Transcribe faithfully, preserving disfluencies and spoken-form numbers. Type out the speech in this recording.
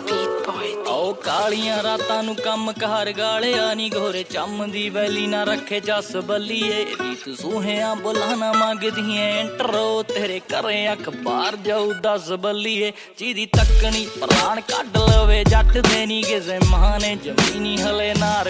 ਉਹ ਕਾਲੀਆਂ ਰਾਤਾਂ ਨੂੰ ਕੰਮ ਕਾਰ ਗਾਲਿਆ ਨੀ ਗੋਰੇ ਚੰਮ ਦੀ ਵੈਲੀ ਨਾ ਰੱਖੇ ਜੱਸ ਬੱਲੀਏ ਰੀਤ ਸੂਹਿਆਂ ਬੁਲਾਣਾ ਮੰਗਦੀ ਐ ਇੰਟਰੋ ਤੇਰੇ ਘਰੇ ਅਖਬਾਰ ਜਾਊ ਦਸ ਬੱਲੀਏ ਜਿਹਦੀ ਤੱਕਣੀ ਪ੍ਰਾਣ ਕੱਢ ਲਵੇ ਜੱਟ ਦੇ ਨੀ ਕਿਸੇ ਮਾਂ ਨੇ ਜ਼ਮੀਨੀ ਹਲੇ ਨਾਰ